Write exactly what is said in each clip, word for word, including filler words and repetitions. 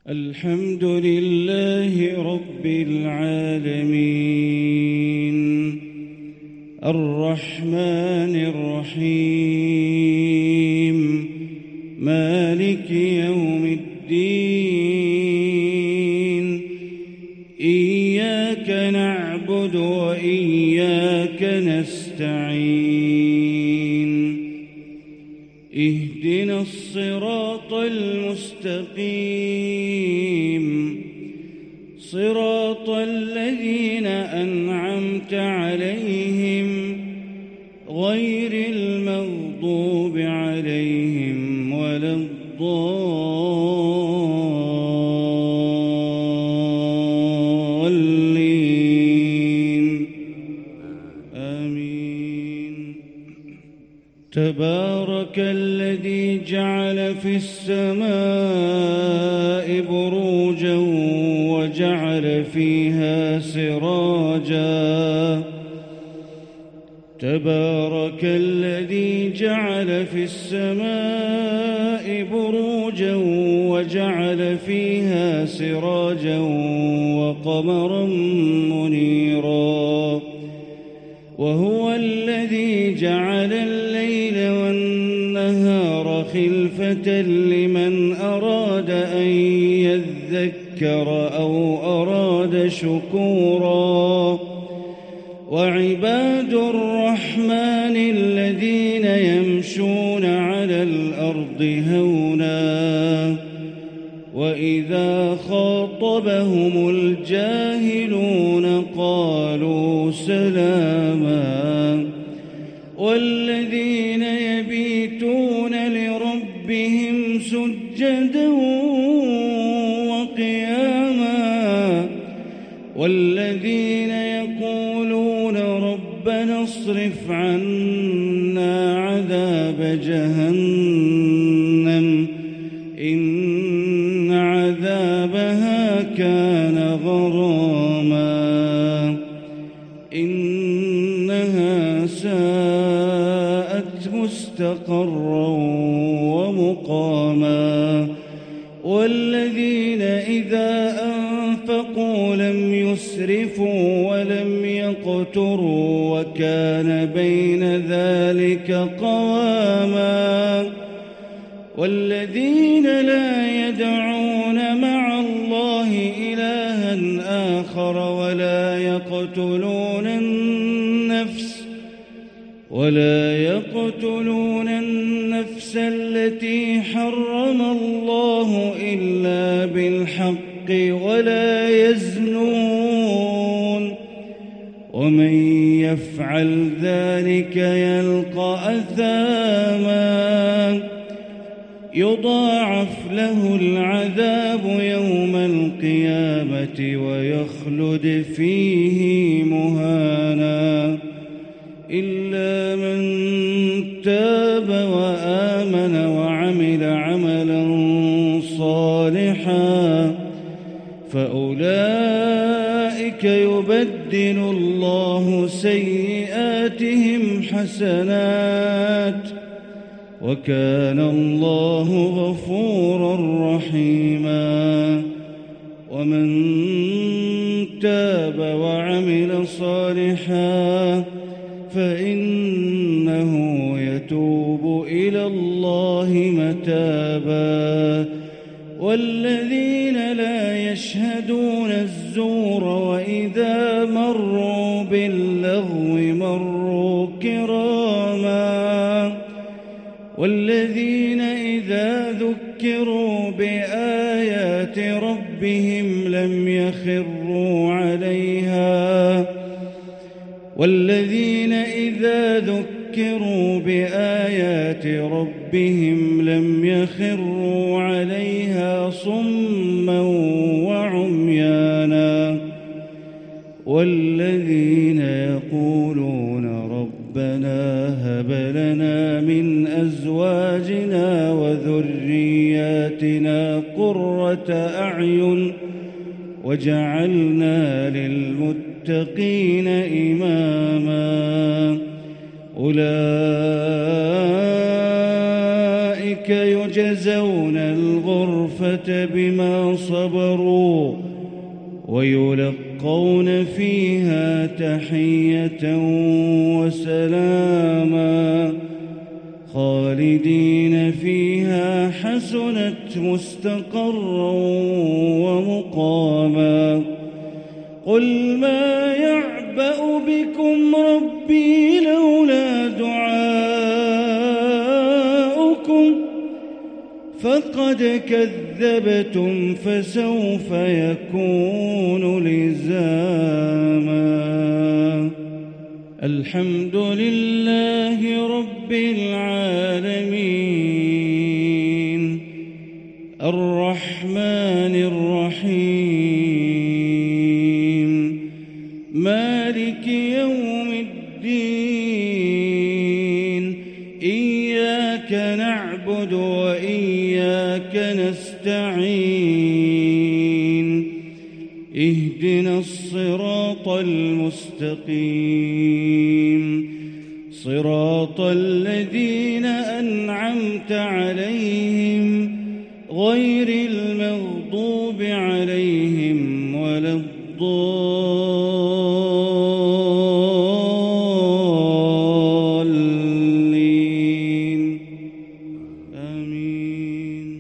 الحمد لله رب العالمين الرحمن الرحيم مالك يوم الدين إياك نعبد وإياك نستعين اهدنا الصراط المستقيم صراط الذين أنعمت عليهم غير المغضوب عليهم ولا الضالين آمين. تبارك الذي جعل في السماء بروجا وجعل فيها سراجا تبارك الذي جعل في السماء بروجا وجعل فيها سراجا وقمرا منيرا وهو الذي جعل الليل والنهار خلفة لمن أراد أن يذكر أو أراد شكورا وعباد الرحمن الذين يمشون على الأرض هونا وإذا خاطبهم الجاهلون قالوا سلاما والذين يبيتون لربهم سجدا وقياما والذين يقولون ربنا اصرف عنا عذاب جهنم إن عذابها كان غراما إنها ساءت مستقرا ومقاما والذين إذا أنفقوا لم يسرفوا ولم يقتروا وكان بين ذلك قواما والذين لا يدعون مع الله إلها آخر ولا يقتلون النفس ولا يقتلون النفس التي حرم الله إلا بالحق ولا يزنون ومن يفعل ذلك يلقى أثاما يضاعف له العذاب يوم القيامة ويخلد فيه مهانا إلا من تاب وآمن وعمل عملا صالحا فأولئك يبدل الله سيئاتهم حسنات وكان الله غفورا رحيما ومن تاب وعمل صالحا فإنه يتوب إلى الله متابا والذين لا يشهدون الزور وإذا مروا باللغو مروا كراما والذين إذا ذكروا بآيات ربهم لم يخروا عليها والذين إذا ذكروا بآيات ربهم لم يخروا عليها صما وعميانا والذين يقولون ربنا هب لنا من أزواجنا وذرياتنا قرة أعين وجعلنا للمتقين إماما أولئك يجزون الغرفة بما صبروا ويلقون فيها تحية وسلاما خالدين فيها حسنت مستقرا ومقاما. قل ما يعبأ بكم ربي لولا دعاؤكم فقد كذبتم فسوف يكون لزاما. الحمد لله رب العالمين الرحمن الرحيم مالك يوم الدين إياك نعبد وإياك نستعين اهدنا الصراط المستقيم صراط الذين أنعمت عليهم غير المغضوب عليهم ولا الضالين آمين.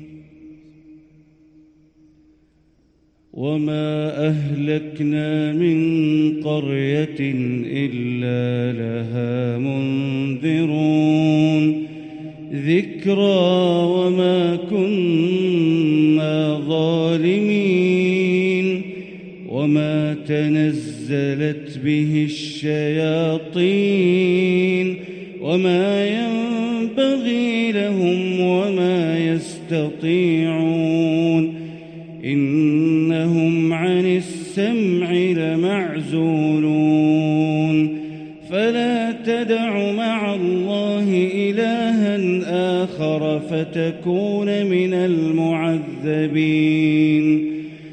وما أهلكنا من قرية إلا لها منذرون ذكرى وما كنا ظالمين وما تنزلت به الشياطين وما ينبغي لهم وما يستطيعون إنهم عن السمع لمعزولون. فلا تدع مع الله إلها آخر فتكون من المعذبين.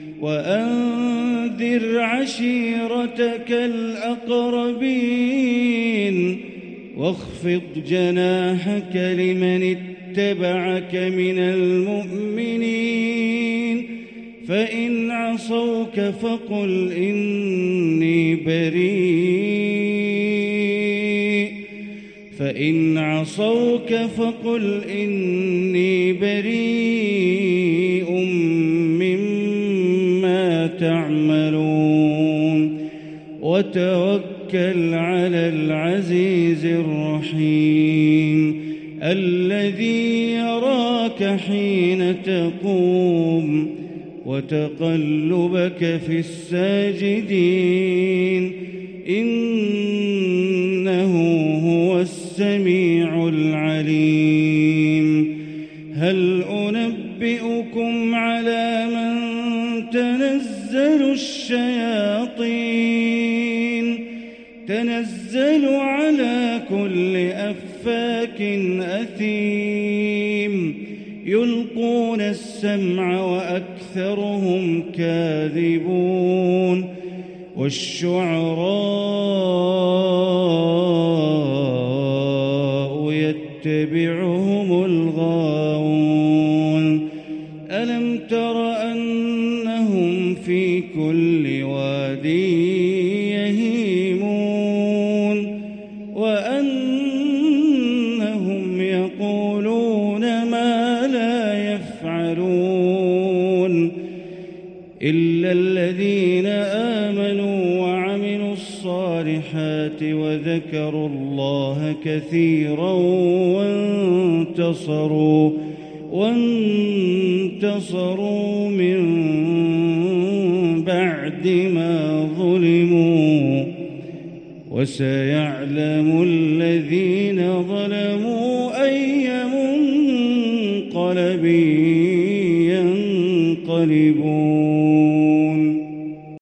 وأنذر عشيرتك الأقربين واخفض جناحك لمن اتبعك من المؤمنين. فإن عصوك فقل إني بريء فإن عصوك فقل إني بريء مما تعملون وتوكل على العزيز الرحيم الذي يراك حين تقوم وتقلبك في الساجدين إنه هو السميع العليم. هل أنبئكم على من تنزل الشياطين تنزل على كل أفاك أثيم يلقون السمع وأكثرهم كاذبون. والشعراء يتبعهم الغاوون. ألم تر أنهم في كل واد يهيمون وأنهم يقولون ما لا يفعلون إلا الذين آمنوا وعملوا الصالحات وذكروا الله كثيرا وانتصروا وانتصروا من بعد ما ظلموا. وسيعلم الذين ظلموا أي منقلب ينقلبون.